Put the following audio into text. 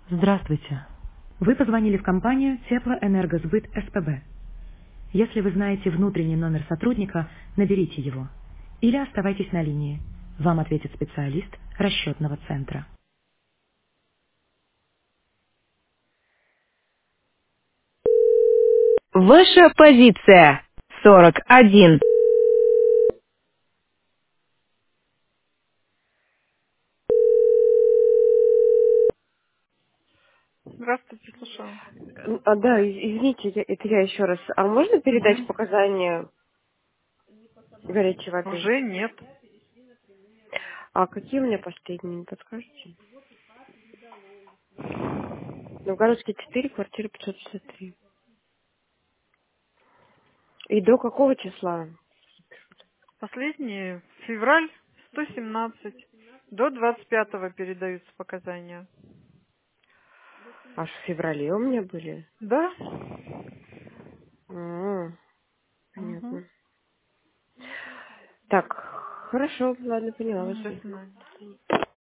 Здравствуйте. Вы позвонили в компанию Теплоэнергосбыт СПБ. Если вы знаете внутренний номер сотрудника, наберите его. Или оставайтесь на линии. Вам ответит специалист расчетного центра. Ваша позиция 41. Здравствуйте, слушаю. Да, извините, это я еще раз. А можно передать Мгм. показания горячей воды? Уже нет. А какие у меня последние, не подскажете? Новгородский 4, квартира 563. И до какого числа? Последний февраль 117. До 25-го передаются показания. Аж в феврале у меня были. Да? Угу. Понятно. Так, хорошо, ладно, поняла вас. До свидания.